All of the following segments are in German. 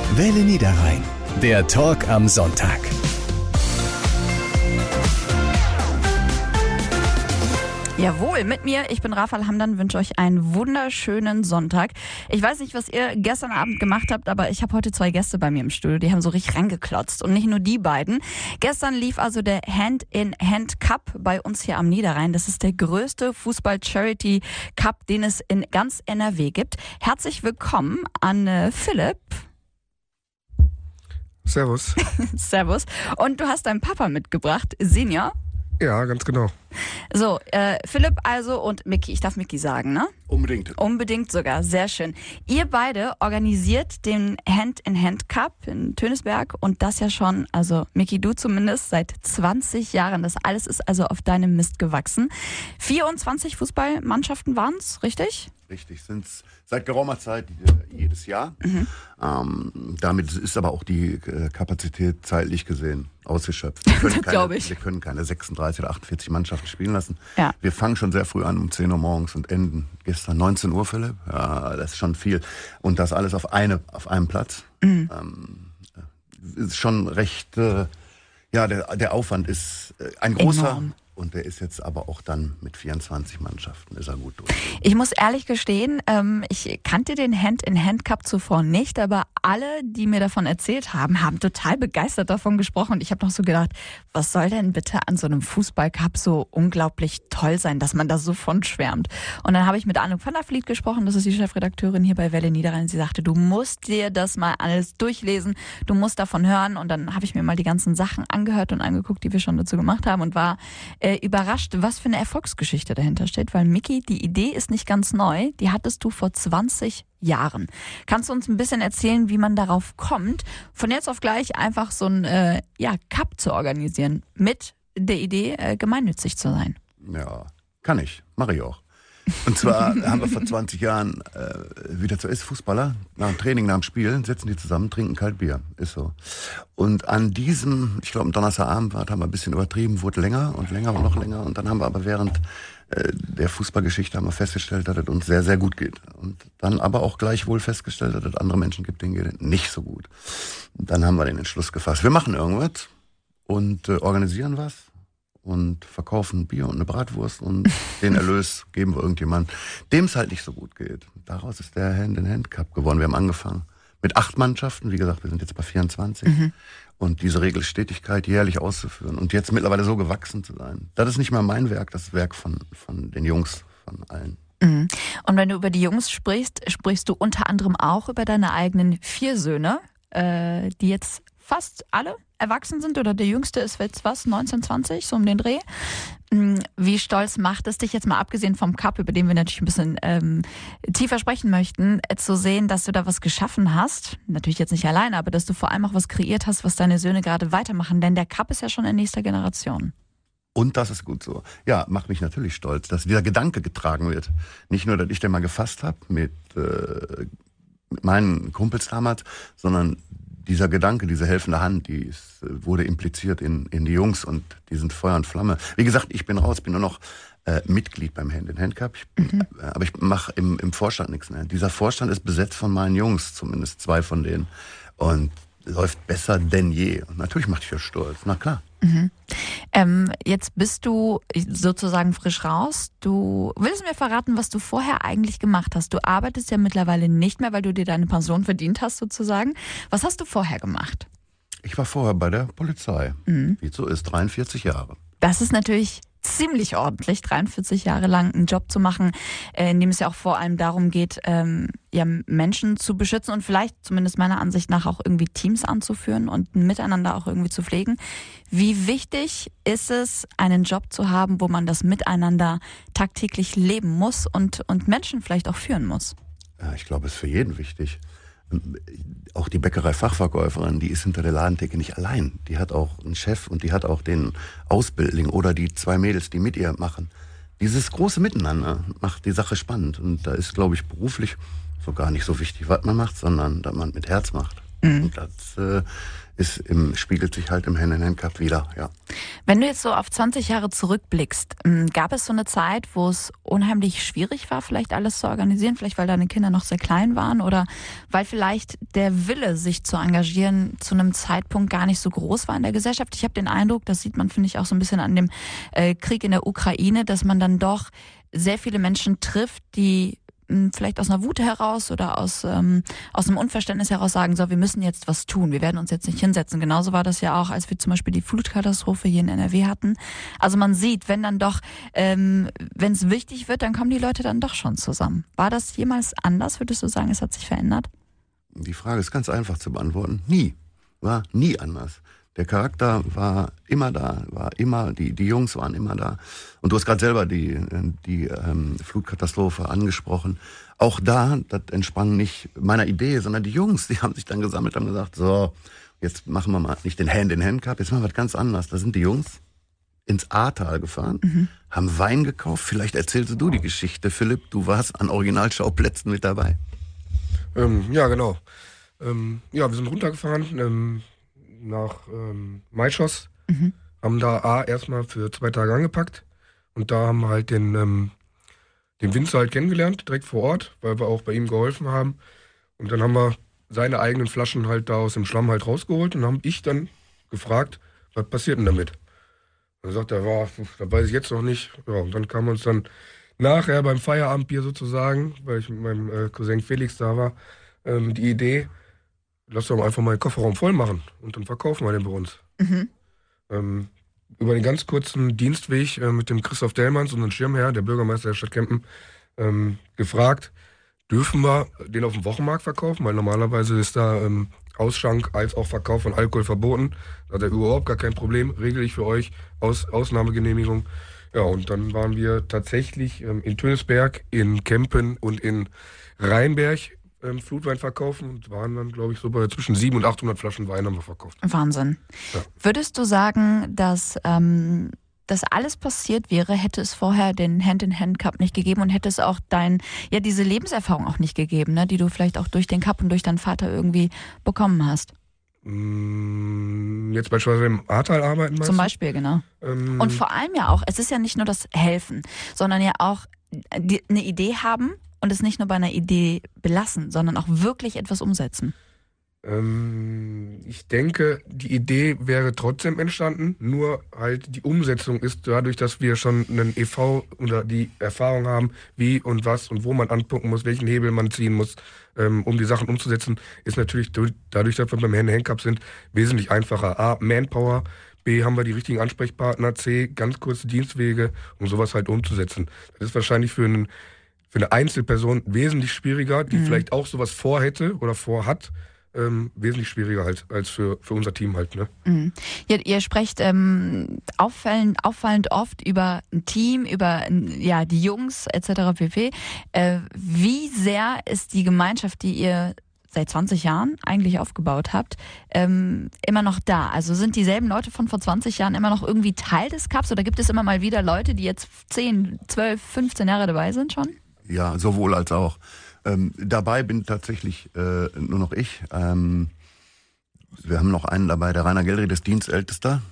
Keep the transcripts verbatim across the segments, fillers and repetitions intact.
Welle Niederrhein, der Talk am Sonntag. Jawohl, mit mir, ich bin Rafael Hamdan, wünsche euch einen wunderschönen Sonntag. Ich weiß nicht, was ihr gestern Abend gemacht habt, aber ich habe heute zwei Gäste bei mir im Studio, die haben so richtig rangeklotzt und nicht nur die beiden. Gestern lief also der Hand-in-Hand-Cup bei uns hier am Niederrhein. Das ist der größte Fußball-Charity-Cup, den es in ganz N R W gibt. Herzlich willkommen an äh, Philipp. Servus. Servus. Und du hast deinen Papa mitgebracht, Senior. Ja, ganz genau. So, äh, Philipp also und Micky. Ich darf Micky sagen, ne? Unbedingt. Unbedingt sogar, sehr schön. Ihr beide organisiert den Hand-in-Hand-Cup in Tönisberg und das ja schon, also Micky, du zumindest, seit zwanzig Jahren. Das alles ist also auf deinem Mist gewachsen. vierundzwanzig Fußballmannschaften waren es, richtig? Richtig, sind es seit geraumer Zeit äh, jedes Jahr. Mhm. Ähm, damit ist aber auch die äh, Kapazität zeitlich gesehen ausgeschöpft. Wir können, keine, ich. wir können keine sechsunddreißig oder achtundvierzig Mannschaften spielen lassen. Ja. Wir fangen schon sehr früh an, um zehn Uhr morgens und enden gestern neunzehn Uhr, Philipp. Ja, das ist schon viel. Und das alles auf, eine, auf einem Platz. Mhm. Ähm, ist schon recht, äh, ja, der, der Aufwand ist äh, ein großer. Enorm. Und der ist jetzt aber auch dann mit vierundzwanzig Mannschaften, ist er gut durch. Ich muss ehrlich gestehen, ähm, ich kannte den Hand-in-Hand-Cup zuvor nicht, aber alle, die mir davon erzählt haben, haben total begeistert davon gesprochen. Und ich habe noch so gedacht, was soll denn bitte an so einem Fußballcup so unglaublich toll sein, dass man da so von schwärmt. Und dann habe ich mit Anuk van der Vliet gesprochen, das ist die Chefredakteurin hier bei Welle Niederrhein. Sie sagte, du musst dir das mal alles durchlesen, du musst davon hören. Und dann habe ich mir mal die ganzen Sachen angehört und angeguckt, die wir schon dazu gemacht haben und war äh, überrascht, was für eine Erfolgsgeschichte dahinter steht, weil Micky, die Idee ist nicht ganz neu, die hattest du vor zwanzig Jahren. Kannst du uns ein bisschen erzählen, wie man darauf kommt, von jetzt auf gleich einfach so ein äh, ja, Cup zu organisieren, mit der Idee, äh, gemeinnützig zu sein? Ja, kann ich, mache ich auch. Und zwar haben wir vor zwanzig Jahren, äh, wie das so ist, Fußballer, nach dem Training, nach dem Spiel, sitzen die zusammen, trinken kalt Bier. Ist so. Und an diesem, ich glaube, am Donnerstagabend war, haben wir ein bisschen übertrieben, wurde länger und länger und noch länger. Und dann haben wir aber während äh, der Fußballgeschichte haben wir festgestellt, dass es uns sehr, sehr gut geht. Und dann aber auch gleichwohl festgestellt, dass es andere Menschen gibt, denen geht es nicht so gut. Und dann haben wir den Entschluss gefasst. Wir machen irgendwas und äh, organisieren was. Und verkaufen Bier und eine Bratwurst und den Erlös geben wir irgendjemand, dem es halt nicht so gut geht. Daraus ist der Hand-in-Hand-Cup geworden. Wir haben angefangen mit acht Mannschaften. Wie gesagt, wir sind jetzt bei vierundzwanzig. Mhm. Und diese Regelstetigkeit jährlich auszuführen und jetzt mittlerweile so gewachsen zu sein. Das ist nicht mehr mein Werk, das ist Werk von, von den Jungs, von allen. Mhm. Und wenn du über die Jungs sprichst, sprichst du unter anderem auch über deine eigenen vier Söhne, äh, die jetzt fast alle erwachsen sind, oder der Jüngste ist jetzt was, neunzehn, zwanzig, so um den Dreh. Wie stolz macht es dich jetzt mal, abgesehen vom Cup, über den wir natürlich ein bisschen ähm, tiefer sprechen möchten, äh, zu sehen, dass du da was geschaffen hast, natürlich jetzt nicht alleine, aber dass du vor allem auch was kreiert hast, was deine Söhne gerade weitermachen, denn der Cup ist ja schon in nächster Generation. Und das ist gut so. Ja, macht mich natürlich stolz, dass dieser Gedanke getragen wird. Nicht nur, dass ich den mal gefasst habe mit, äh, mit meinen Kumpels damals, sondern dieser Gedanke, diese helfende Hand, die ist, wurde impliziert in, in die Jungs und die sind Feuer und Flamme. Wie gesagt, ich bin raus, bin nur noch äh, Mitglied beim Hand-in-Hand-Cup, mhm. äh, aber ich mache im, im Vorstand nichts mehr. Dieser Vorstand ist besetzt von meinen Jungs, zumindest zwei von denen, und läuft besser denn je. Und natürlich macht dich das stolz, na klar. Mhm. Ähm, jetzt bist du sozusagen frisch raus. Du willst mir verraten, was du vorher eigentlich gemacht hast. Du arbeitest ja mittlerweile nicht mehr, weil du dir deine Pension verdient hast sozusagen. Was hast du vorher gemacht? Ich war vorher bei der Polizei, mhm. wie es so ist, dreiundvierzig Jahre. Das ist natürlich ziemlich ordentlich, dreiundvierzig Jahre lang einen Job zu machen, in dem es ja auch vor allem darum geht, ähm, ja, Menschen zu beschützen und vielleicht zumindest meiner Ansicht nach auch irgendwie Teams anzuführen und ein Miteinander auch irgendwie zu pflegen. Wie wichtig ist es, einen Job zu haben, wo man das Miteinander tagtäglich leben muss und, und Menschen vielleicht auch führen muss? Ja, ich glaube, es ist für jeden wichtig. Auch die Bäckerei-Fachverkäuferin, die ist hinter der Ladentheke nicht allein. Die hat auch einen Chef und die hat auch den Ausbildling oder die zwei Mädels, die mit ihr machen. Dieses große Miteinander macht die Sache spannend. Und da ist, glaube ich, beruflich so gar nicht so wichtig, was man macht, sondern dass man mit Herz macht. Mhm. Und das äh, ist im, spiegelt sich halt im Hand-in-Hand-Cup wieder, ja. Wenn du jetzt so auf zwanzig Jahre zurückblickst, gab es so eine Zeit, wo es unheimlich schwierig war, vielleicht alles zu organisieren, vielleicht weil deine Kinder noch sehr klein waren oder weil vielleicht der Wille, sich zu engagieren, zu einem Zeitpunkt gar nicht so groß war in der Gesellschaft? Ich habe den Eindruck, das sieht man, finde ich, auch so ein bisschen an dem äh, Krieg in der Ukraine, dass man dann doch sehr viele Menschen trifft, die vielleicht aus einer Wut heraus oder aus ähm, aus einem Unverständnis heraus sagen, so, wir müssen jetzt was tun, wir werden uns jetzt nicht hinsetzen. Genauso war das ja auch, als wir zum Beispiel die Flutkatastrophe hier in N R W hatten. Also man sieht, wenn dann doch, ähm, wenn es wichtig wird, dann kommen die Leute dann doch schon zusammen. War das jemals anders? Würdest du sagen, es hat sich verändert? Die Frage ist ganz einfach zu beantworten. Nie. War nie anders. Der Charakter war immer da, war immer, die, die Jungs waren immer da. Und du hast gerade selber die, die ähm, Flutkatastrophe angesprochen. Auch da, das entsprang nicht meiner Idee, sondern die Jungs, die haben sich dann gesammelt, haben gesagt, so, jetzt machen wir mal nicht den Hand-in-Hand-Cup, jetzt machen wir was ganz anderes. Da sind die Jungs ins Ahrtal gefahren, mhm. haben Wein gekauft. Vielleicht erzählst du die Geschichte, Philipp, du warst an Originalschauplätzen mit dabei. Ähm, ja, genau. Ähm, ja, wir sind runtergefahren, ähm, nach ähm, Maischoss, mhm. haben da A erstmal für zwei Tage angepackt und da haben wir halt den, ähm, den Winzer halt kennengelernt, direkt vor Ort, weil wir auch bei ihm geholfen haben. Und dann haben wir seine eigenen Flaschen halt da aus dem Schlamm halt rausgeholt und haben ich dann gefragt, was passiert denn damit? Und dann sagt er, ja, das weiß ich jetzt noch nicht. Ja, und dann kam uns dann nachher beim Feierabendbier sozusagen, weil ich mit meinem äh, Cousin Felix da war, ähm, die Idee, lass doch einfach mal den Kofferraum voll machen und dann verkaufen wir den bei uns. Mhm. Ähm, über den ganz kurzen Dienstweg äh, mit dem Christoph Dellmanns, unseren Schirmherr, der Bürgermeister der Stadt Kempen, ähm, gefragt, dürfen wir den auf dem Wochenmarkt verkaufen? Weil normalerweise ist da ähm, Ausschank als auch Verkauf von Alkohol verboten. Da hat er überhaupt gar kein Problem, regel ich für euch, Aus, Ausnahmegenehmigung. Ja, und dann waren wir tatsächlich ähm, in Tönisberg, in Kempen und in Rheinberg Ähm, Flutwein verkaufen und waren dann, glaube ich, so bei zwischen siebenhundert und achthundert Flaschen Wein haben wir verkauft. Wahnsinn. Ja. Würdest du sagen, dass ähm, das alles passiert wäre, hätte es vorher den Hand-in-Hand-Cup nicht gegeben und hätte es auch dein, ja, diese Lebenserfahrung auch nicht gegeben, ne, die du vielleicht auch durch den Cup und durch deinen Vater irgendwie bekommen hast? Jetzt beispielsweise im Ahrtal arbeiten, meinst Zum Beispiel, genau. Ähm, und vor allem ja auch, es ist ja nicht nur das Helfen, sondern ja auch die, eine Idee haben und es nicht nur bei einer Idee belassen, sondern auch wirklich etwas umsetzen. Ähm, ich denke, die Idee wäre trotzdem entstanden, nur halt die Umsetzung ist dadurch, dass wir schon einen E V oder die Erfahrung haben, wie und was und wo man angucken muss, welchen Hebel man ziehen muss, ähm, um die Sachen umzusetzen, ist natürlich durch, dadurch, dass wir beim Hand-in-Hand-Cup sind, wesentlich einfacher. A, Manpower, B, haben wir die richtigen Ansprechpartner, C, ganz kurze Dienstwege, um sowas halt umzusetzen. Das ist wahrscheinlich für einen für eine Einzelperson wesentlich schwieriger, die mhm. vielleicht auch sowas vorhätte oder vorhat, ähm, wesentlich schwieriger halt als für, für unser Team halt. Ne? Mhm. Ihr, ihr sprecht ähm, auffallend, auffallend oft über ein Team, über ja, die Jungs et cetera pp. Äh, wie sehr ist die Gemeinschaft, die ihr seit zwanzig Jahren eigentlich aufgebaut habt, ähm, immer noch da? Also sind dieselben Leute von vor zwanzig Jahren immer noch irgendwie Teil des Cups oder gibt es immer mal wieder Leute, die jetzt zehn, zwölf, fünfzehn Jahre dabei sind schon? Ja, sowohl als auch. Ähm, dabei bin tatsächlich äh, nur noch ich. Ähm, wir haben noch einen dabei, der Rainer Geldri, das Dienstältester.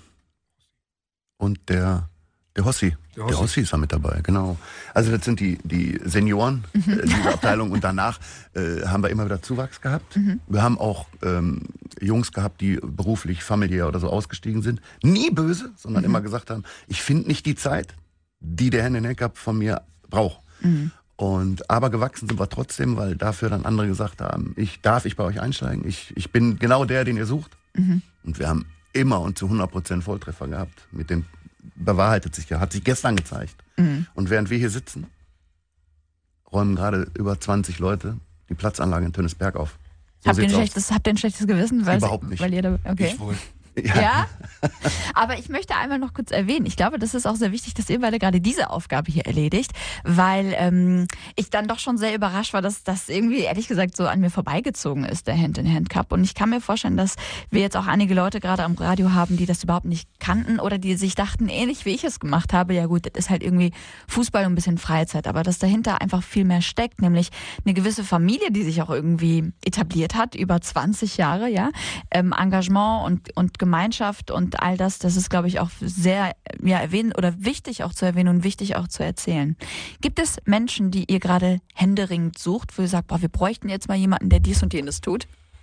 Und der, der Hossi. Der Hossi. Der Hossi ist da mit dabei, genau. Also das sind die, die Senioren mhm. äh, dieser Abteilung. Und danach äh, haben wir immer wieder Zuwachs gehabt. Mhm. Wir haben auch ähm, Jungs gehabt, die beruflich, familiär oder so ausgestiegen sind. Nie böse, sondern mhm. immer gesagt haben, ich finde nicht die Zeit, die der Hand-in-Hand-Cup von mir braucht. Mhm. Und, aber gewachsen sind wir trotzdem, weil dafür dann andere gesagt haben, ich darf ich bei euch einsteigen. Ich, ich bin genau der, den ihr sucht. Mhm. Und wir haben immer und zu hundert Prozent Volltreffer gehabt. Mit dem bewahrheitet sich ja, hat sich gestern gezeigt. Mhm. Und während wir hier sitzen, räumen gerade über zwanzig Leute die Platzanlage in Tönisberg auf. So habt, ihr ein schlechtes, habt ihr ein schlechtes Gewissen? Weil Überhaupt nicht. Weil ihr da, okay. Ich wohl. Ja. ja? Aber ich möchte einmal noch kurz erwähnen, ich glaube, das ist auch sehr wichtig, dass ihr beide gerade diese Aufgabe hier erledigt, weil ähm, ich dann doch schon sehr überrascht war, dass das irgendwie, ehrlich gesagt, so an mir vorbeigezogen ist, der Hand-in-Hand-Cup. Und ich kann mir vorstellen, dass wir jetzt auch einige Leute gerade am Radio haben, die das überhaupt nicht kannten oder die sich dachten, ähnlich wie ich es gemacht habe, ja gut, das ist halt irgendwie Fußball und ein bisschen Freizeit, aber dass dahinter einfach viel mehr steckt, nämlich eine gewisse Familie, die sich auch irgendwie etabliert hat, über zwanzig Jahre, ja, ähm, Engagement und, und Gemeinschaft und all das, das ist, glaube ich, auch sehr ja, erwähnen oder wichtig auch zu erwähnen und wichtig auch zu erzählen. Gibt es Menschen, die ihr gerade händeringend sucht, wo ihr sagt, boah, wir bräuchten jetzt mal jemanden, der dies und jenes tut?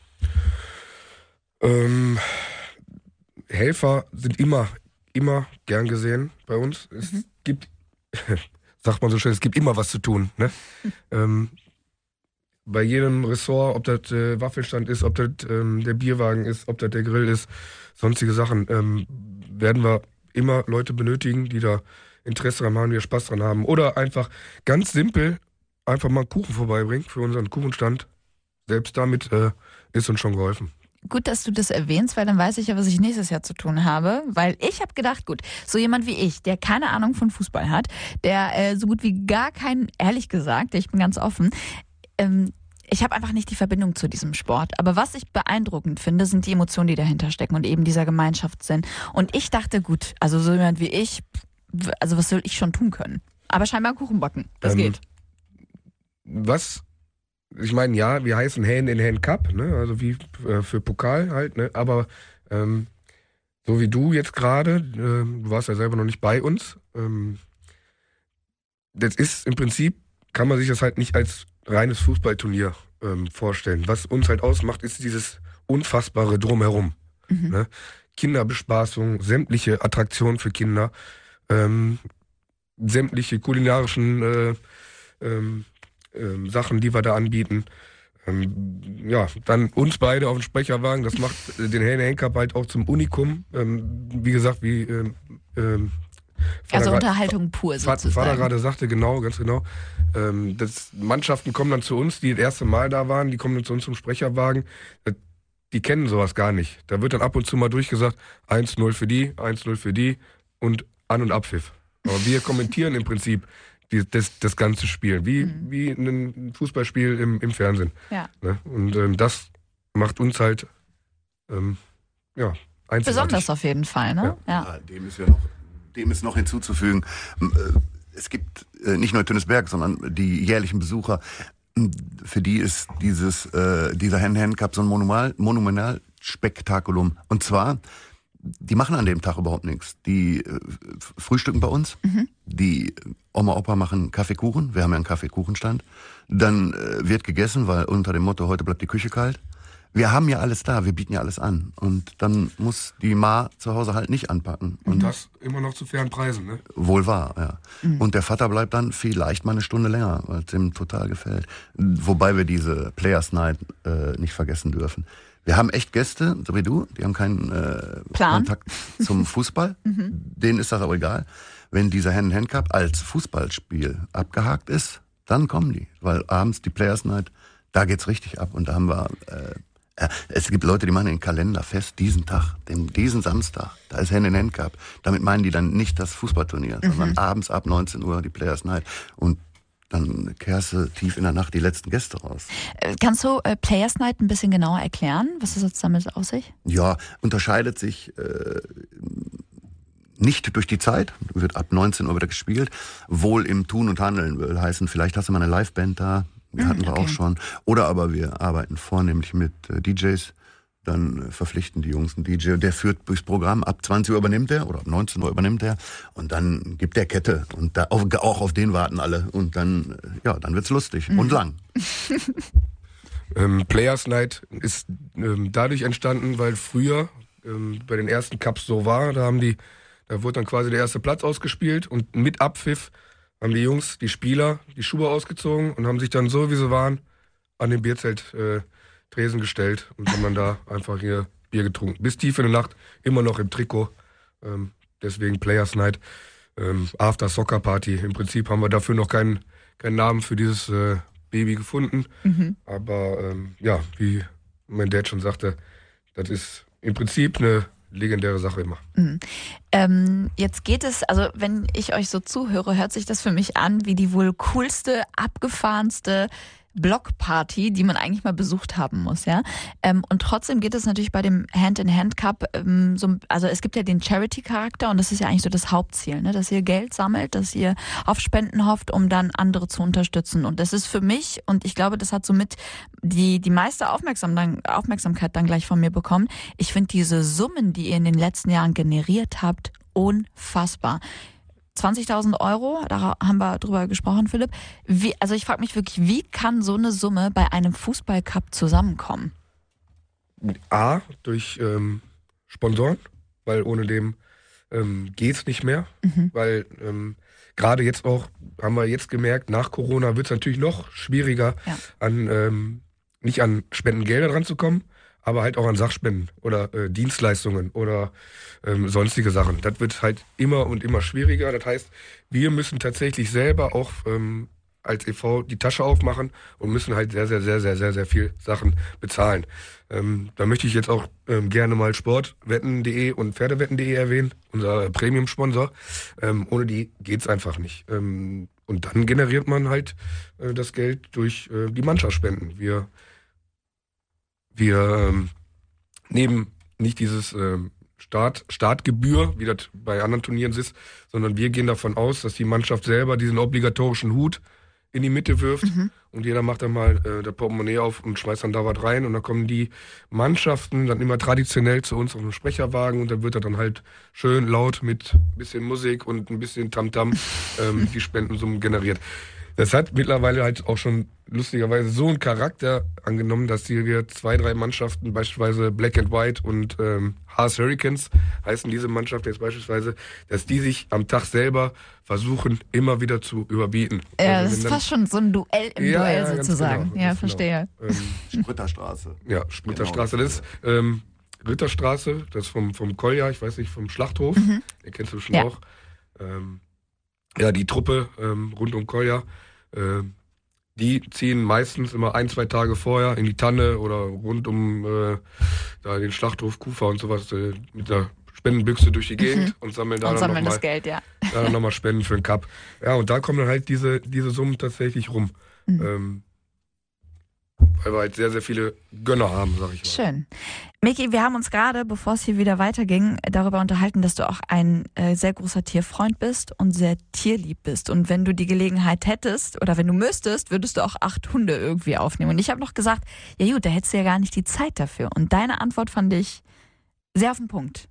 Ähm, Helfer sind immer, immer gern gesehen bei uns. Es mhm. gibt, sagt man so schön, es gibt immer was zu tun. Ne? Mhm. Ähm, bei jedem Ressort, ob das äh, Waffelstand ist, ob das ähm, der Bierwagen ist, ob das der Grill ist, sonstige Sachen, ähm, werden wir immer Leute benötigen, die da Interesse dran haben, die da Spaß dran haben. Oder einfach ganz simpel einfach mal einen Kuchen vorbeibringen für unseren Kuchenstand. Selbst damit äh, ist uns schon geholfen. Gut, dass du das erwähnst, weil dann weiß ich ja, was ich nächstes Jahr zu tun habe. Weil ich habe gedacht, gut, so jemand wie ich, der keine Ahnung von Fußball hat, der äh, so gut wie gar keinen, ehrlich gesagt, ich bin ganz offen, ähm, ich habe einfach nicht die Verbindung zu diesem Sport. Aber was ich beeindruckend finde, sind die Emotionen, die dahinter stecken und eben dieser Gemeinschaftssinn. Und ich dachte, gut, also so jemand wie ich, also was soll ich schon tun können? Aber scheinbar Kuchen backen, das ähm, geht. Was, ich meine, ja, wir heißen Hand-in-Hand-Cup, ne? Also wie äh, für Pokal halt, ne? Aber ähm, so wie du jetzt gerade, äh, du warst ja selber noch nicht bei uns, ähm, das ist im Prinzip, kann man sich das halt nicht als reines Fußballturnier ähm, vorstellen. Was uns halt ausmacht, ist dieses unfassbare Drumherum. Mhm. Ne? Kinderbespaßung, sämtliche Attraktionen für Kinder, ähm, sämtliche kulinarischen äh, ähm, ähm, Sachen, die wir da anbieten. Ähm, ja, dann uns beide auf dem Sprecherwagen, das macht äh, den Hand-in-Hand-Cup halt auch zum Unikum. Ähm, wie gesagt, wie ähm, ähm, also Unterhaltung pur sozusagen. Vater gerade sagte, genau, ganz genau. Ähm, das, Mannschaften kommen dann zu uns, die das erste Mal da waren, die kommen dann zu uns zum Sprecherwagen. Die kennen sowas gar nicht. Da wird dann ab und zu mal durchgesagt, eins null für die, eins null für die und An- und Abpfiff. Aber wir kommentieren im Prinzip die, das, das ganze Spiel, wie, mhm. wie ein Fußballspiel im, im Fernsehen. Ja. Ne? Und ähm, das macht uns halt ähm, ja, einzigartig. Besonders auf jeden Fall, ne? Ja. Ja. Ja, dem ist ja noch Dem ist noch hinzuzufügen, es gibt nicht nur Tönnesberg, sondern die jährlichen Besucher, für die ist dieses, dieser Hand-in-Hand-Cup so ein Monumental, Monumentalspektakulum. Und zwar, die machen an dem Tag überhaupt nichts. Die frühstücken bei uns, mhm. die Oma, Opa machen Kaffeekuchen, wir haben ja einen Kaffeekuchenstand. Dann wird gegessen, weil unter dem Motto, heute bleibt die Küche kalt. Wir haben ja alles da, wir bieten ja alles an. Und dann muss die Ma zu Hause halt nicht anpacken. Und, und das immer noch zu fairen Preisen, ne? Wohl wahr, ja. Mhm. Und der Vater bleibt dann vielleicht mal eine Stunde länger, weil es ihm total gefällt. Wobei wir diese Players Night äh, nicht vergessen dürfen. Wir haben echt Gäste, so wie du, die haben keinen äh, Kontakt zum Fußball. Mhm. Denen ist das aber egal. Wenn dieser Hand-in-Hand-Cup als Fußballspiel abgehakt ist, dann kommen die. Weil abends die Players Night, da geht's richtig ab. Und da haben wir... Äh, Es gibt Leute, die machen den Kalender fest, diesen Tag, den, diesen Samstag, da ist Hand-in-Hand-Cup. Damit meinen die dann nicht das Fußballturnier, mhm. sondern abends ab neunzehn Uhr die Players Night. Und dann kehrst du tief in der Nacht die letzten Gäste raus. Kannst du äh, Players Night ein bisschen genauer erklären? Was ist jetzt damit auf sich? Ja, unterscheidet sich äh, nicht durch die Zeit, wird ab neunzehn Uhr wieder gespielt, wohl im Tun und Handeln will heißen, vielleicht hast du mal eine Liveband da, wir hatten wir okay. auch schon. Oder aber wir arbeiten vornehmlich mit äh, D Js. Dann äh, verpflichten die Jungs einen D J. Der führt durchs Programm. Ab zwanzig Uhr übernimmt er oder ab neunzehn Uhr übernimmt er. Und dann gibt er Kette. Und da, auch, auch auf den warten alle. Und dann, äh, ja, dann wird's lustig mhm. und lang. ähm, Players Night ist ähm, dadurch entstanden, weil früher ähm, bei den ersten Cups so war. Da haben die, da wurde dann quasi der erste Platz ausgespielt und mit Abpfiff haben die Jungs, die Spieler, die Schuhe ausgezogen und haben sich dann so, wie sie waren, an den Bierzelt äh, Tresen gestellt und haben dann da einfach hier Bier getrunken. Bis tief in die Nacht, immer noch im Trikot. Ähm, deswegen Players Night, ähm, After Soccer Party. Im Prinzip haben wir dafür noch keinen, keinen Namen für dieses äh, Baby gefunden. Mhm. Aber ähm, ja, wie mein Dad schon sagte, das ist im Prinzip eine legendäre Sache immer. Mhm. Ähm, jetzt geht es, also wenn ich euch so zuhöre, hört sich das für mich an wie die wohl coolste, abgefahrenste Blockparty, die man eigentlich mal besucht haben muss, ja. Ähm, und trotzdem geht es natürlich bei dem Hand-in-Hand-Cup, ähm, so, also es gibt ja den Charity-Charakter und das ist ja eigentlich so das Hauptziel, ne? Dass ihr Geld sammelt, dass ihr auf Spenden hofft, um dann andere zu unterstützen. Und das ist für mich, und ich glaube, das hat somit die, die meiste Aufmerksam dann, Aufmerksamkeit dann gleich von mir bekommen. Ich finde diese Summen, die ihr in den letzten Jahren generiert habt, unfassbar. zwanzigtausend Euro, da haben wir drüber gesprochen, Philipp. Wie, also ich frage mich wirklich, wie kann so eine Summe bei einem Fußballcup zusammenkommen? A, durch ähm, Sponsoren, weil ohne dem ähm, geht's nicht mehr. Mhm. Weil ähm, gerade jetzt auch, haben wir jetzt gemerkt, nach Corona wird es natürlich noch schwieriger, ja. an ähm, nicht an Spendengelder dran zu kommen, aber halt auch an Sachspenden oder äh, Dienstleistungen oder ähm, sonstige Sachen. Das wird halt immer und immer schwieriger. Das heißt, wir müssen tatsächlich selber auch ähm, als e V die Tasche aufmachen und müssen halt sehr, sehr, sehr, sehr, sehr, sehr viel Sachen bezahlen. Ähm, da möchte ich jetzt auch ähm, gerne mal Sportwetten punkt de und Pferdewetten punkt de erwähnen, unser Premium-Sponsor. Ähm, ohne die geht's einfach nicht. Ähm, und dann generiert man halt äh, das Geld durch äh, die Mannschaftsspenden. Wir Wir ähm, nehmen nicht dieses ähm, Start, Startgebühr, wie das bei anderen Turnieren ist, sondern wir gehen davon aus, dass die Mannschaft selber diesen obligatorischen Hut in die Mitte wirft mhm. und jeder macht dann mal äh, das Portemonnaie auf und schmeißt dann da was rein und dann kommen die Mannschaften dann immer traditionell zu uns auf den Sprecherwagen und dann wird er dann halt schön laut mit ein bisschen Musik und ein bisschen Tamtam ähm, die Spendensummen generiert. Das hat mittlerweile halt auch schon lustigerweise so einen Charakter angenommen, dass hier wir zwei, drei Mannschaften, beispielsweise Black and White und ähm, Haas Hurricanes, heißen diese Mannschaften jetzt beispielsweise, dass die sich am Tag selber versuchen, immer wieder zu überbieten. Ja, also das ist dann, fast schon so ein Duell im ja, Duell ja, sozusagen. Genau, ja, verstehe. Genau. Ähm, Spritterstraße. Ja, Spritterstraße. Das ist ähm, Ritterstraße, das ist vom, vom Kolja, ich weiß nicht, vom Schlachthof, mhm. den kennst du schon ja. auch. Ähm, ja, die Truppe ähm, rund um Kolja, äh, die ziehen meistens immer ein, zwei Tage vorher in die Tanne oder rund um äh, da den Schlachthof Kufa und sowas äh, mit der Spendenbüchse durch die Gegend mhm. und sammeln da und dann sammeln nochmal das Geld, ja. da nochmal Spenden für den Cup. Ja, und da kommen dann halt diese, diese Summen tatsächlich rum. Mhm. Ähm, weil wir halt sehr, sehr viele Gönner haben, sag ich mal. Schön. Miki, wir haben uns gerade, bevor es hier wieder weiterging, darüber unterhalten, dass du auch ein äh, sehr großer Tierfreund bist und sehr tierlieb bist. Und wenn du die Gelegenheit hättest oder wenn du müsstest, würdest du auch acht Hunde irgendwie aufnehmen. Und ich habe noch gesagt, ja gut, da hättest du ja gar nicht die Zeit dafür. Und deine Antwort fand ich sehr auf den Punkt.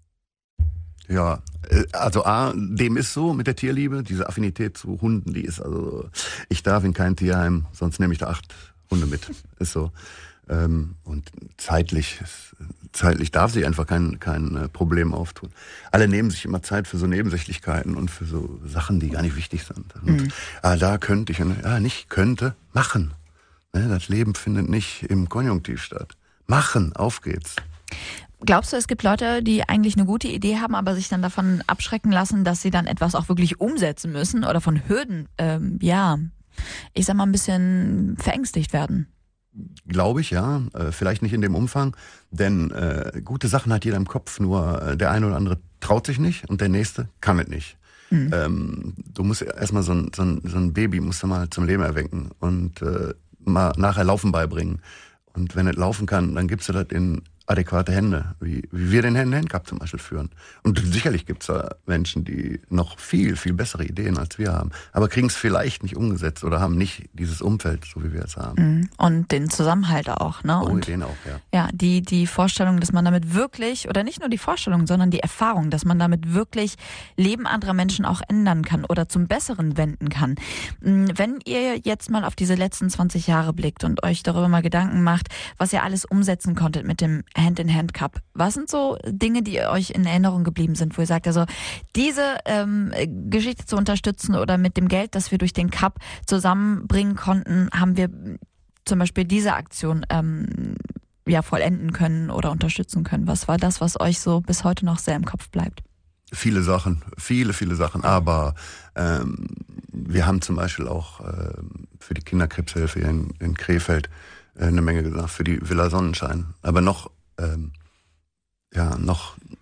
Ja, also A, dem ist so mit der Tierliebe, diese Affinität zu Hunden, die ist also, ich darf in kein Tierheim, sonst nehme ich da acht Hunde mit, ist so. Ähm, und zeitlich, zeitlich darf sich einfach kein, kein Problem auftun. Alle nehmen sich immer Zeit für so Nebensächlichkeiten und für so Sachen, die gar nicht wichtig sind. Und, mhm. ah, da könnte ich, ja, nicht könnte, machen. Ne, das Leben findet nicht im Konjunktiv statt. Machen, auf geht's. Glaubst du, es gibt Leute, die eigentlich eine gute Idee haben, aber sich dann davon abschrecken lassen, dass sie dann etwas auch wirklich umsetzen müssen oder von Hürden, ähm, ja, ich sag mal, ein bisschen verängstigt werden? Glaube ich, ja. Äh, vielleicht nicht in dem Umfang, denn äh, gute Sachen hat jeder im Kopf, nur äh, der eine oder andere traut sich nicht und der nächste kann es nicht. Mhm. Ähm, du musst erstmal so ein, so, ein, so ein Baby musst du mal zum Leben erwecken und äh, mal nachher Laufen beibringen. Und wenn es laufen kann, dann gibst du das in adäquate Hände, wie, wie wir den Hand-in-Hand-Cup zum Beispiel führen. Und sicherlich gibt es da Menschen, die noch viel, viel bessere Ideen als wir haben, aber kriegen es vielleicht nicht umgesetzt oder haben nicht dieses Umfeld, so wie wir es haben. Und den Zusammenhalt auch, ne? Oh, und den auch, ja. Ja, die, die Vorstellung, dass man damit wirklich, oder nicht nur die Vorstellung, sondern die Erfahrung, dass man damit wirklich Leben anderer Menschen auch ändern kann oder zum Besseren wenden kann. Wenn ihr jetzt mal auf diese letzten zwanzig Jahre blickt und euch darüber mal Gedanken macht, was ihr alles umsetzen konntet mit dem Hand-in-Hand-Cup. Was sind so Dinge, die euch in Erinnerung geblieben sind, wo ihr sagt, also diese ähm, Geschichte zu unterstützen oder mit dem Geld, das wir durch den Cup zusammenbringen konnten, haben wir zum Beispiel diese Aktion ähm, ja vollenden können oder unterstützen können. Was war das, was euch so bis heute noch sehr im Kopf bleibt? Viele Sachen, viele, viele Sachen. Aber ähm, wir haben zum Beispiel auch äh, für die Kinderkrebshilfe hier in, in Krefeld äh, eine Menge gesagt, für die Villa Sonnenschein. Aber noch Ähm, ja, noch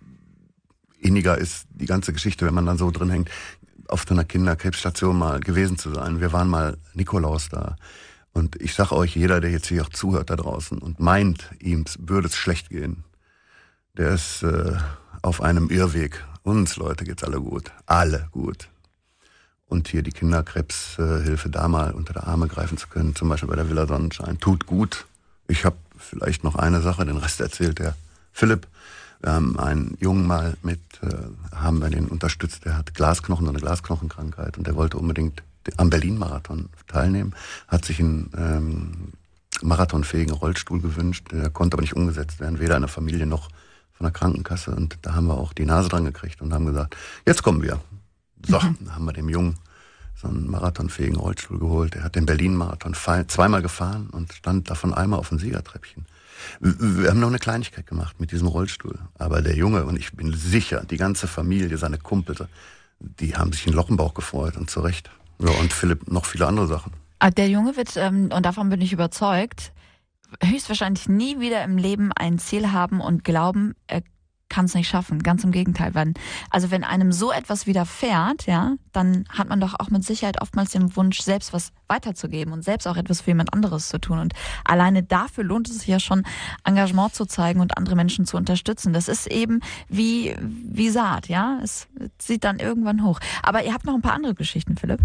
inniger ist die ganze Geschichte, wenn man dann so drin hängt, auf so einer Kinderkrebsstation mal gewesen zu sein. Wir waren mal Nikolaus da. Und ich sag euch, jeder, der jetzt hier auch zuhört da draußen und meint, ihm würde es schlecht gehen, der ist äh, auf einem Irrweg. Uns, Leute, geht's alle gut. Alle gut. Und hier die Kinderkrebshilfe da mal unter der Arme greifen zu können, zum Beispiel bei der Villa Sonnenschein, tut gut. Ich habe vielleicht noch eine Sache, den Rest erzählt der Philipp. Wir haben einen Jungen mal mit, äh, haben wir den unterstützt, der hat Glasknochen, so eine Glasknochenkrankheit und der wollte unbedingt am Berlin-Marathon teilnehmen, hat sich einen ähm, marathonfähigen Rollstuhl gewünscht, der konnte aber nicht umgesetzt werden, weder in der Familie noch von der Krankenkasse und da haben wir auch die Nase dran gekriegt und haben gesagt, jetzt kommen wir. So, mhm. Dann haben wir dem Jungen so einen marathonfähigen Rollstuhl geholt, der hat den Berlin-Marathon zweimal gefahren und stand davon einmal auf dem Siegertreppchen. Wir haben noch eine Kleinigkeit gemacht mit diesem Rollstuhl. Aber der Junge, und ich bin sicher, die ganze Familie, seine Kumpels, die haben sich in den Lochenbauch gefreut und zu Recht. Ja, und Philipp noch viele andere Sachen. Der Junge wird, ähm, und davon bin ich überzeugt, höchstwahrscheinlich nie wieder im Leben ein Ziel haben und glauben, er kann es nicht schaffen. Ganz im Gegenteil. Wenn, also wenn einem so etwas widerfährt, ja, dann hat man doch auch mit Sicherheit oftmals den Wunsch, selbst was weiterzugeben und selbst auch etwas für jemand anderes zu tun. Und alleine dafür lohnt es sich ja schon, Engagement zu zeigen und andere Menschen zu unterstützen. Das ist eben wie, wie Saat, ja. Es zieht dann irgendwann hoch. Aber ihr habt noch ein paar andere Geschichten, Philipp.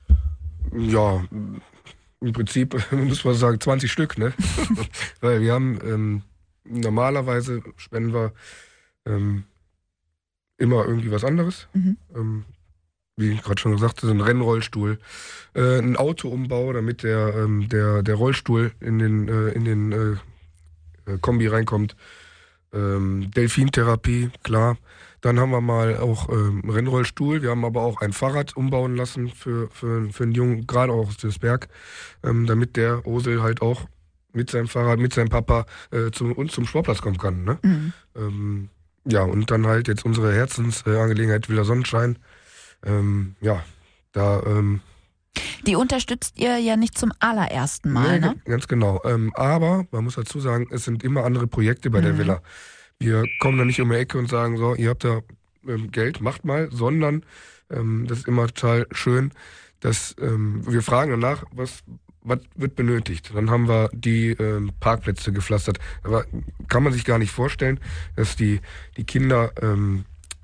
Ja, im Prinzip muss man sagen zwanzig Stück, ne? Weil wir haben, ähm, normalerweise spenden wir ähm, immer irgendwie was anderes. Mhm. Ähm, wie ich gerade schon gesagt habe, ein Rennrollstuhl, äh, ein Autoumbau, damit der, ähm, der, der Rollstuhl in den, äh, in den äh, Kombi reinkommt. Ähm, Delfintherapie, klar. Dann haben wir mal auch ähm, Rennrollstuhl. Wir haben aber auch ein Fahrrad umbauen lassen für, für, für einen Jungen, gerade auch aus Duisberg, ähm, damit der Osel halt auch mit seinem Fahrrad, mit seinem Papa äh, zum, uns zum Sportplatz kommen kann. Ne? Mhm. Ähm, ja, und dann halt jetzt unsere Herzensangelegenheit Villa Sonnenschein. Ähm, ja, da... Ähm, Die unterstützt ihr ja nicht zum allerersten Mal, nee, ne? Ganz genau. Ähm, aber man muss dazu sagen, es sind immer andere Projekte bei mhm. der Villa. Wir kommen da nicht um die Ecke und sagen, so, ihr habt da ähm, Geld, macht mal, sondern ähm, das ist immer total schön, dass ähm, wir fragen danach, was, was wird benötigt. Dann haben wir die ähm, Parkplätze gepflastert. Aber kann man sich gar nicht vorstellen, dass die, die Kinder ähm,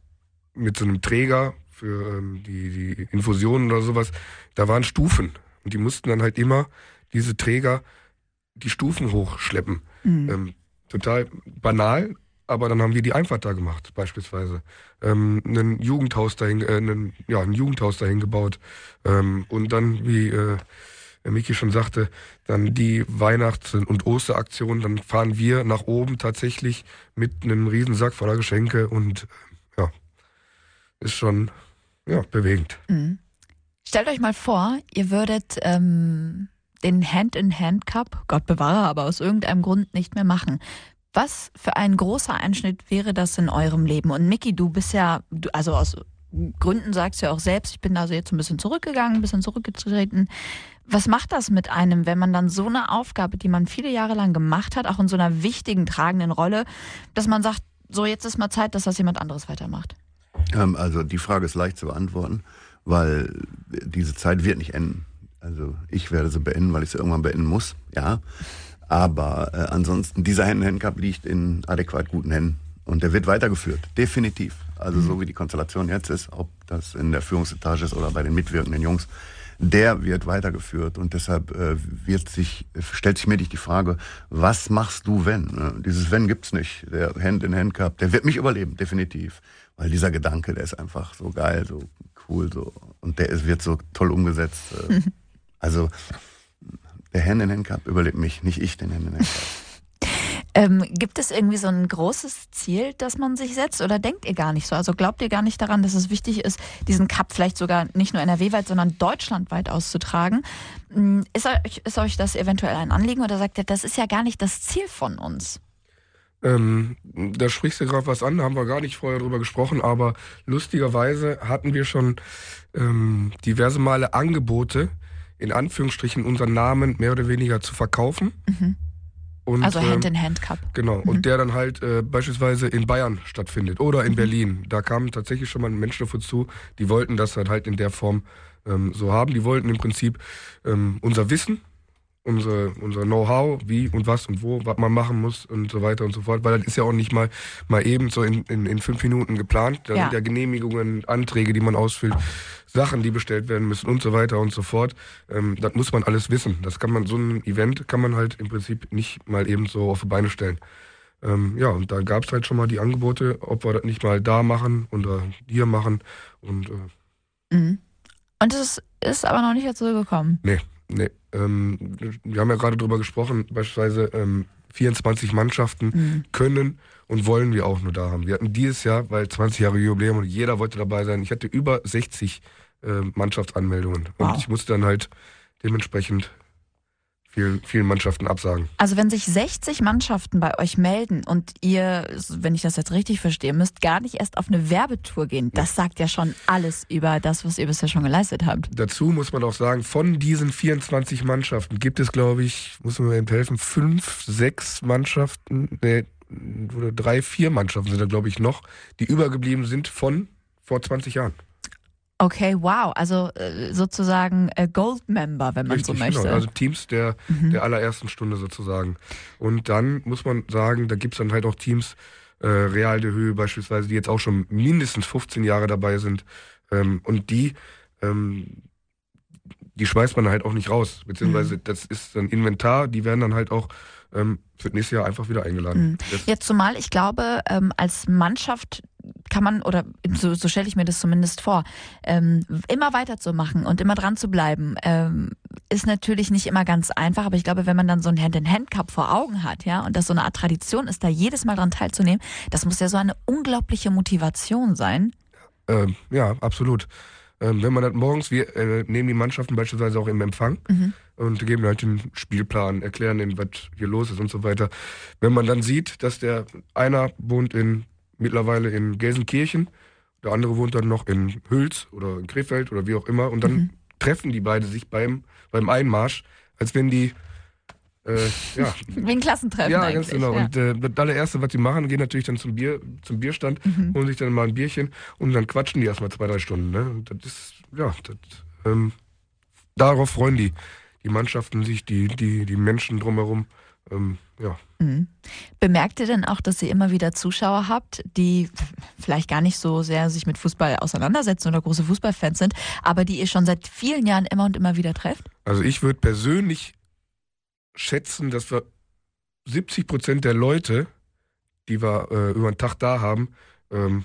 mit so einem Träger für ähm, die, die Infusionen oder sowas, da waren Stufen. Und die mussten dann halt immer diese Träger die Stufen hochschleppen. Mhm. Ähm, total banal. Aber dann haben wir die Einfahrt da gemacht, beispielsweise. Ähm, einen Jugendhaus dahin, äh, einen, ja, ein Jugendhaus dahin gebaut. Ähm, und dann, wie äh, Miki schon sagte, dann die Weihnachts- und Osteraktion. Dann fahren wir nach oben tatsächlich mit einem Riesensack voller Geschenke und ja, ist schon ja, bewegend. Mhm. Stellt euch mal vor, ihr würdet ähm, den Hand-in-Hand-Cup, Gott bewahre, aber aus irgendeinem Grund nicht mehr machen. Was für ein großer Einschnitt wäre das in eurem Leben? Und Miki, du bist ja, du, also aus Gründen sagst du ja auch selbst, ich bin also jetzt ein bisschen zurückgegangen, ein bisschen zurückgetreten. Was macht das mit einem, wenn man dann so eine Aufgabe, die man viele Jahre lang gemacht hat, auch in so einer wichtigen, tragenden Rolle, dass man sagt, so jetzt ist mal Zeit, dass das jemand anderes weitermacht? Ähm, also die Frage ist leicht zu beantworten, weil diese Zeit wird nicht enden. Also ich werde sie beenden, weil ich sie irgendwann beenden muss, ja. Aber äh, ansonsten, dieser Hand-in-Hand-Cup liegt in adäquat guten Händen. Und der wird weitergeführt, definitiv. Also so wie die Konstellation jetzt ist, ob das in der Führungsetage ist oder bei den mitwirkenden Jungs, der wird weitergeführt. Und deshalb äh, wird sich, stellt sich mir die Frage, was machst du, wenn? Ne? Dieses Wenn gibt's nicht. Der Hand-in-Hand-Cup, der wird mich überleben, definitiv. Weil dieser Gedanke, der ist einfach so geil, so cool, so. Und der ist, wird so toll umgesetzt. Äh, also... Der Hand-in-Hand-Cup überlebt mich, nicht ich den Hand-in-Hand-Cup. ähm, gibt es irgendwie so ein großes Ziel, das man sich setzt oder denkt ihr gar nicht so? Also glaubt ihr gar nicht daran, dass es wichtig ist, diesen Cup vielleicht sogar nicht nur N R W-weit, sondern deutschlandweit auszutragen? Ist euch, ist euch das eventuell ein Anliegen oder sagt ihr, das ist ja gar nicht das Ziel von uns? Ähm, da sprichst du gerade was an, da haben wir gar nicht vorher drüber gesprochen, aber lustigerweise hatten wir schon ähm, diverse Male Angebote, in Anführungsstrichen unseren Namen mehr oder weniger zu verkaufen. Mhm. Und, also ähm, Hand-in-Hand-Cup. Genau, Mhm. und der dann halt äh, beispielsweise in Bayern stattfindet oder in mhm. Berlin. Da kamen tatsächlich schon mal Menschen auf uns zu, die wollten das halt, halt in der Form ähm, so haben. Die wollten im Prinzip ähm, unser Wissen, Unsere, unser Know-how, wie und was und wo, was man machen muss und so weiter und so fort. Weil das ist ja auch nicht mal, mal eben so in, in, in fünf Minuten geplant. Da ja. sind ja Genehmigungen, Anträge, die man ausfüllt, Sachen, die bestellt werden müssen und so weiter und so fort. Ähm, das muss man alles wissen. Das kann man, so ein Event kann man halt im Prinzip nicht mal eben so auf die Beine stellen. Ähm, ja, und da gab es halt schon mal die Angebote, ob wir das nicht mal da machen oder hier machen. Und, äh, mhm. und es ist aber noch nicht dazu gekommen. Nee. Nee, ähm, wir haben ja gerade drüber gesprochen, beispielsweise ähm, vierundzwanzig Mannschaften mhm. können und wollen wir auch nur da haben. Wir hatten dieses Jahr, weil zwanzig Jahre Jubiläum und jeder wollte dabei sein, ich hatte über sechzig äh, Mannschaftsanmeldungen wow. und ich musste dann halt dementsprechend vielen, vielen Mannschaften absagen. Also wenn sich sechzig Mannschaften bei euch melden und ihr, wenn ich das jetzt richtig verstehe, müsst gar nicht erst auf eine Werbetour gehen, das sagt ja schon alles über das, was ihr bisher schon geleistet habt. Dazu muss man auch sagen, von diesen vierundzwanzig Mannschaften gibt es, glaube ich, muss mir eben helfen, fünf, sechs Mannschaften, nee, oder drei, vier Mannschaften sind da, glaube ich, noch, die übergeblieben sind von vor zwanzig Jahren. Okay, wow. Also äh, sozusagen äh, Gold-Member, wenn man Richtig, so möchte. Genau. Also Teams der, mhm. der allerersten Stunde sozusagen. Und dann muss man sagen, da gibt es dann halt auch Teams, äh, Real de Höhe beispielsweise, die jetzt auch schon mindestens fünfzehn Jahre dabei sind. Ähm, und die, ähm, die schmeißt man halt auch nicht raus. Beziehungsweise mhm. das ist ein Inventar, die werden dann halt auch ähm, für das nächste Jahr einfach wieder eingeladen. Mhm. Jetzt zumal, ich glaube, ähm, als Mannschaft kann man, oder so, so stelle ich mir das zumindest vor, ähm, immer weiterzumachen und immer dran zu bleiben, ähm, ist natürlich nicht immer ganz einfach, aber ich glaube, wenn man dann so ein Hand-in-Hand-Cup vor Augen hat, ja, und das so eine Art Tradition ist, da jedes Mal dran teilzunehmen, das muss ja so eine unglaubliche Motivation sein. Ähm, ja, absolut. Ähm, wenn man das morgens, wir äh, nehmen die Mannschaften beispielsweise auch im Empfang mhm. und geben halt den Spielplan, erklären denen, was hier los ist und so weiter. Wenn man dann sieht, dass der einer wohnt in mittlerweile in Gelsenkirchen, der andere wohnt dann noch in Hüls oder in Krefeld oder wie auch immer und dann mhm. treffen die beide sich beim, beim Einmarsch, als wenn die äh, ja. Wie ein Klassentreffen ja, eigentlich. Ganz genau. Ja. Und äh, das allererste, was sie machen, gehen natürlich dann zum Bier, zum Bierstand, mhm. holen sich dann mal ein Bierchen und dann quatschen die erstmal zwei, drei Stunden. Ne? Und das ist, ja, das, ähm, darauf freuen die, die Mannschaften sich, die, die, die Menschen drumherum. Ähm, ja. Mhm. Bemerkt ihr denn auch, dass ihr immer wieder Zuschauer habt, die vielleicht gar nicht so sehr sich mit Fußball auseinandersetzen oder große Fußballfans sind, aber die ihr schon seit vielen Jahren immer und immer wieder trefft? Also ich würde persönlich schätzen, dass wir siebzig Prozent der Leute, die wir äh, über den Tag da haben, ähm,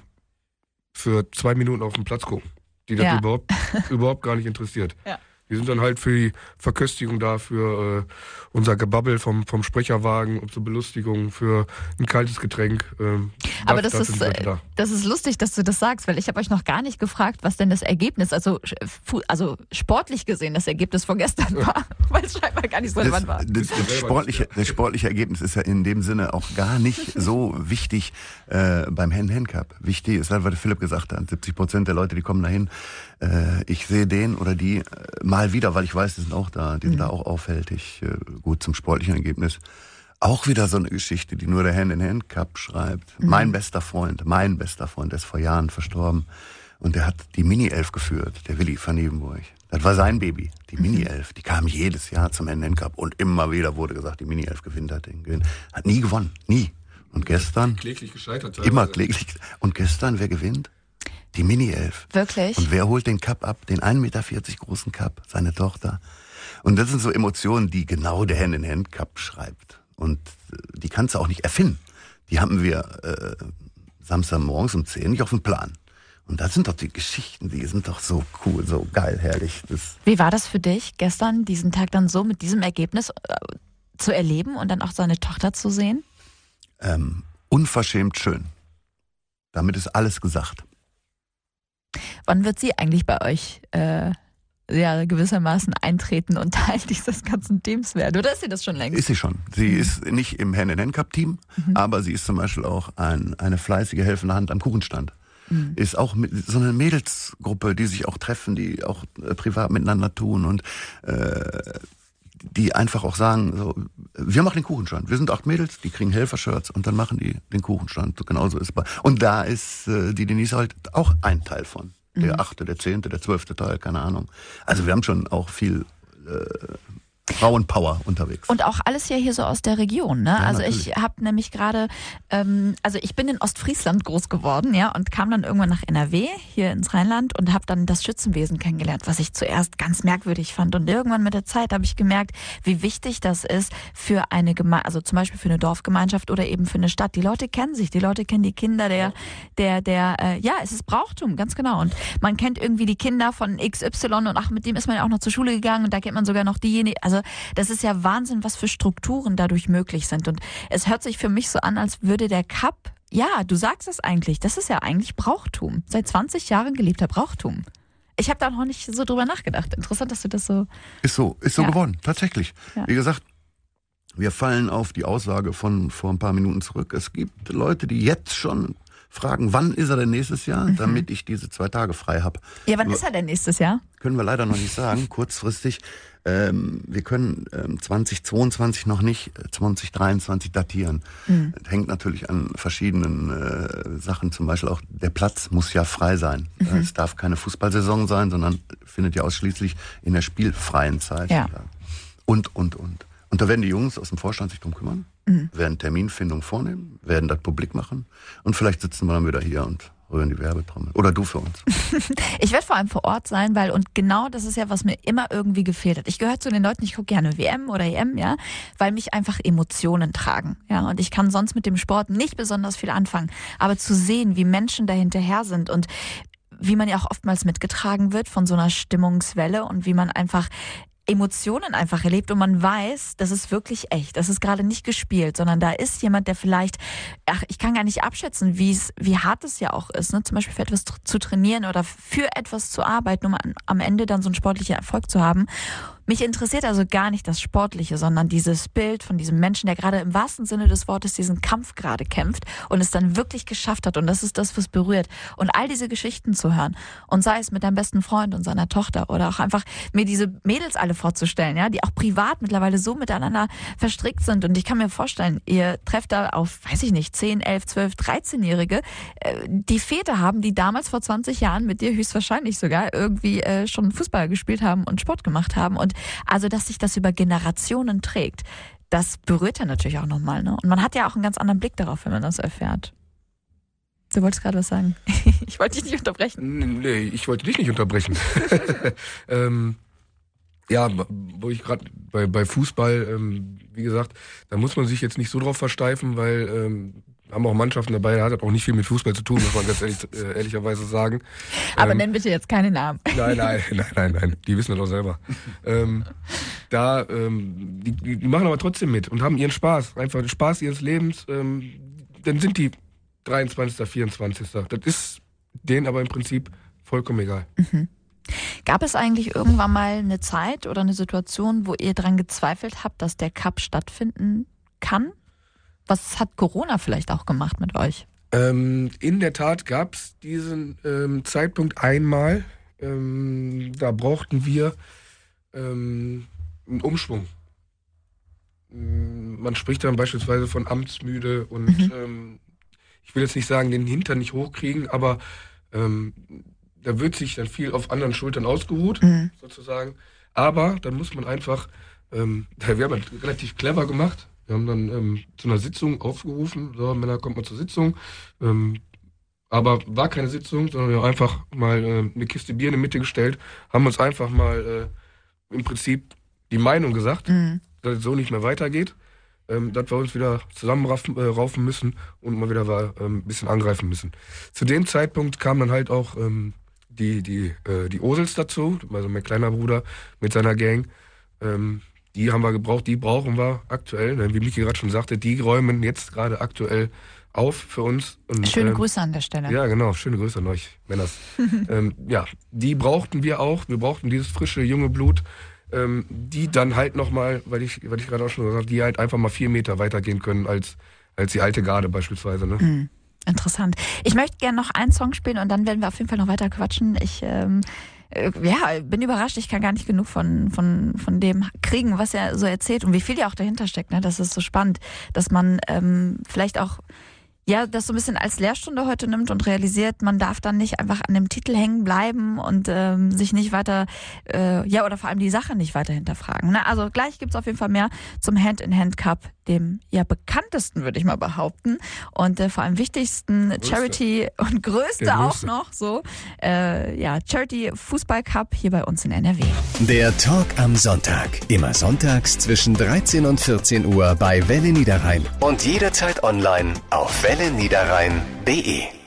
für zwei Minuten auf den Platz gucken. Die das ja. überhaupt, überhaupt gar nicht interessiert. Ja. Die sind dann halt für die Verköstigung da, für äh, unser Gebabbel vom, vom Sprecherwagen und zur Belustigung, für ein kaltes Getränk. Ähm, Aber das, das, ist, da. das ist lustig, dass du das sagst, weil ich habe euch noch gar nicht gefragt, was denn das Ergebnis, also, also sportlich gesehen das Ergebnis von gestern war, weil es scheinbar gar nicht so relevant war. Das, das, das, sportliche, das sportliche Ergebnis ist ja in dem Sinne auch gar nicht so wichtig äh, beim Hand-in-Hand-Cup. Wichtig ist halt, was Philipp gesagt hat, siebzig Prozent der Leute, die kommen dahin, äh, ich sehe den oder die äh, mal wieder, weil ich weiß, die sind auch da, die sind mhm. da auch auffällig, äh, gut zum sportlichen Ergebnis. Auch wieder so eine Geschichte, die nur der Hand-in-Hand-Cup schreibt. Mhm. Mein bester Freund, mein bester Freund, der ist vor Jahren verstorben und der hat die Mini-Elf geführt, der Willi van Niebenburg. Das war sein Baby, die mhm. Mini-Elf. Die kam jedes Jahr zum Hand-in-Hand-Cup und immer wieder wurde gesagt, die Mini-Elf gewinnt hat den Gewinn. Hat nie gewonnen, nie. Und gestern... Kläglich gescheitert. Teilweise. Immer kläglich. Und gestern, wer gewinnt? Die Mini-Elf. Wirklich? Und wer holt den Cup ab? Den ein Meter vierzig großen Cup? Seine Tochter. Und das sind so Emotionen, die genau der Hand-in-Hand-Cup schreibt. Und die kannst du auch nicht erfinden. Die haben wir äh, Samstagmorgens um zehn nicht auf dem Plan. Und das sind doch die Geschichten, die sind doch so cool, so geil, herrlich. Das Wie war das für dich, gestern diesen Tag dann so mit diesem Ergebnis äh, zu erleben und dann auch seine Tochter zu sehen? Ähm, unverschämt schön. Damit ist alles gesagt. Wann wird sie eigentlich bei euch äh, ja, gewissermaßen eintreten und Teil dieses ganzen Teams werden? Oder ist sie das schon längst? Ist sie schon. Sie mhm. ist nicht im Hand-in-Hand-Cup-Team, mhm. aber sie ist zum Beispiel auch ein, eine fleißige helfende Hand am Kuchenstand. Mhm. Ist auch mit, so eine Mädelsgruppe, die sich auch treffen, die auch äh, privat miteinander tun und äh, die einfach auch sagen, so, wir machen den Kuchenstand. Wir sind acht Mädels, die kriegen Helfershirts und dann machen die den Kuchenstand. So, genauso ist es bei. Und da ist äh, die Denise halt auch ein Teil von. Der Mhm. achte, der zehnte, der zwölfte Teil, keine Ahnung. Also wir haben schon auch viel äh, Frauenpower unterwegs. Und auch alles ja hier so aus der Region, ne? Ja, also natürlich. ich habe nämlich gerade, ähm, also ich bin in Ostfriesland groß geworden, ja, und kam dann irgendwann nach N R W, hier ins Rheinland und habe dann das Schützenwesen kennengelernt, was ich zuerst ganz merkwürdig fand. Und irgendwann mit der Zeit habe ich gemerkt, wie wichtig das ist für eine Gemeinde, also zum Beispiel für eine Dorfgemeinschaft oder eben für eine Stadt. Die Leute kennen sich, die Leute kennen die Kinder der, der, der, äh, ja, es ist Brauchtum, ganz genau. Und man kennt irgendwie die Kinder von X Y und ach, mit dem ist man ja auch noch zur Schule gegangen und da kennt man sogar noch diejenige, also das ist ja Wahnsinn, was für Strukturen dadurch möglich sind. Und es hört sich für mich so an, als würde der Cup, ja, du sagst es eigentlich, das ist ja eigentlich Brauchtum. Seit zwanzig Jahren gelebter Brauchtum. Ich habe da noch nicht so drüber nachgedacht. Interessant, dass du das so... Ist so, ist so Ja. geworden, tatsächlich. Ja. Wie gesagt, wir fallen auf die Aussage von vor ein paar Minuten zurück. Es gibt Leute, die jetzt schon fragen, wann ist er denn nächstes Jahr, Mhm. damit ich diese zwei Tage frei habe. Ja, wann ist er denn nächstes Jahr? Können wir leider noch nicht sagen, kurzfristig. Ähm, wir können ähm, zwanzig zweiundzwanzig noch nicht, äh, zwanzig dreiundzwanzig datieren. Mhm. Das hängt natürlich an verschiedenen äh, Sachen, zum Beispiel auch der Platz muss ja frei sein. Mhm. Äh, Es darf keine Fußballsaison sein, sondern findet ja ausschließlich in der spielfreien Zeit. Ja. Und, und, und. Und da werden die Jungs aus dem Vorstand sich drum kümmern, Mhm. werden Terminfindung vornehmen, werden das publik machen und vielleicht sitzen wir dann wieder hier und rühren die Werbetrommel. Oder du für uns. Ich werde vor allem vor Ort sein, weil, und genau das ist ja, was mir immer irgendwie gefehlt hat. Ich gehöre zu den Leuten, ich gucke gerne W M oder E M, ja, weil mich einfach Emotionen tragen. Ja, und ich kann sonst mit dem Sport nicht besonders viel anfangen. Aber zu sehen, wie Menschen da hinterher sind und wie man ja auch oftmals mitgetragen wird von so einer Stimmungswelle und wie man einfach Emotionen einfach erlebt und man weiß, das ist wirklich echt. Das ist gerade nicht gespielt, sondern da ist jemand, der vielleicht, ach, ich kann gar nicht abschätzen, wie es, wie hart es ja auch ist, ne? Zum Beispiel für etwas tr- zu trainieren oder für etwas zu arbeiten, um an, am Ende dann so einen sportlichen Erfolg zu haben. Mich interessiert also gar nicht das Sportliche, sondern dieses Bild von diesem Menschen, der gerade im wahrsten Sinne des Wortes diesen Kampf gerade kämpft und es dann wirklich geschafft hat. Und das ist das, was berührt. Und all diese Geschichten zu hören. Und sei es mit deinem besten Freund und seiner Tochter oder auch einfach mir diese Mädels alle vorzustellen, ja, die auch privat mittlerweile so miteinander verstrickt sind. Und ich kann mir vorstellen, ihr trefft da auf, weiß ich nicht, zehn, elf, zwölf, dreizehnjährige, äh, die Väter haben, die damals vor zwanzig Jahren mit dir höchstwahrscheinlich sogar irgendwie äh, schon Fußball gespielt haben und Sport gemacht haben. Und also, dass sich das über Generationen trägt, das berührt ja natürlich auch nochmal, ne? Und man hat ja auch einen ganz anderen Blick darauf, wenn man das erfährt. Du wolltest gerade was sagen. Ich wollte dich nicht unterbrechen. Nee, ich wollte dich nicht unterbrechen. ähm, ja, wo ich gerade bei, bei Fußball, ähm, wie gesagt, da muss man sich jetzt nicht so drauf versteifen, weil ähm, haben auch Mannschaften dabei, da hat das auch nicht viel mit Fußball zu tun, muss man ganz ehrlich, äh, ehrlicherweise sagen. Aber ähm, nenn bitte jetzt keine Namen. Nein, nein, nein, nein, nein, die wissen das doch selber. ähm, da, ähm, die, die die machen aber trotzdem mit und haben ihren Spaß, einfach den Spaß ihres Lebens. Ähm, dann sind die dreiundzwanzigster, vierundzwanzigster Das ist denen aber im Prinzip vollkommen egal. Mhm. Gab es eigentlich irgendwann mal eine Zeit oder eine Situation, wo ihr dran gezweifelt habt, dass der Cup stattfinden kann? Was hat Corona vielleicht auch gemacht mit euch? Ähm, in der Tat gab es diesen ähm, Zeitpunkt einmal. Ähm, da brauchten wir ähm, einen Umschwung. Ähm, Man spricht dann beispielsweise von amtsmüde und Mhm. ähm, ich will jetzt nicht sagen, den Hintern nicht hochkriegen, aber ähm, da wird sich dann viel auf anderen Schultern ausgeruht, Mhm. sozusagen. Aber dann muss man einfach, ähm, wir haben das relativ clever gemacht. Wir haben dann ähm, zu einer Sitzung aufgerufen, so, Männer, kommt mal zur Sitzung. Ähm, aber war keine Sitzung, sondern wir haben einfach mal äh, eine Kiste Bier in die Mitte gestellt, haben uns einfach mal äh, im Prinzip die Meinung gesagt, Mhm. dass es so nicht mehr weitergeht, ähm, dass wir uns wieder zusammenraufen äh, raufen müssen und mal wieder war, ähm, ein bisschen angreifen müssen. Zu dem Zeitpunkt kam dann halt auch ähm, die, die, äh, die Osels dazu, also mein kleiner Bruder mit seiner Gang. Ähm, die haben wir gebraucht, die brauchen wir aktuell. Denn wie Miki gerade schon sagte, die räumen jetzt gerade aktuell auf für uns. Und, Schöne ähm, Grüße an der Stelle. Ja, genau. Schöne Grüße an euch, Männers. ähm, ja, die brauchten wir auch. Wir brauchten dieses frische, junge Blut, ähm, die dann halt nochmal, weil ich, weil ich gerade auch schon gesagt habe, die halt einfach mal vier Meter weitergehen können als, als die alte Garde beispielsweise. Ne? Mhm. Interessant. Ich möchte gerne noch einen Song spielen und dann werden wir auf jeden Fall noch weiter quatschen. Ich ähm, äh, ja, bin überrascht. Ich kann gar nicht genug von, von, von dem kriegen, was er so erzählt und wie viel ja auch dahinter steckt. Ne? Das ist so spannend, dass man ähm, vielleicht auch ja, das so ein bisschen als Lehrstunde heute nimmt und realisiert, man darf dann nicht einfach an dem Titel hängen bleiben und ähm, sich nicht weiter, äh, ja, oder vor allem die Sache nicht weiter hinterfragen. Ne? Also gleich gibt's auf jeden Fall mehr zum Hand-in-Hand-Cup, dem ja bekanntesten, würde ich mal behaupten, und äh, vor allem wichtigsten größte. Charity und größte auch noch, so, äh, ja, Charity Fußball Cup hier bei uns in N R W. Der Talk am Sonntag. Immer sonntags zwischen dreizehn und vierzehn Uhr bei Welle Niederrhein und jederzeit online auf welle niederrhein punkt de.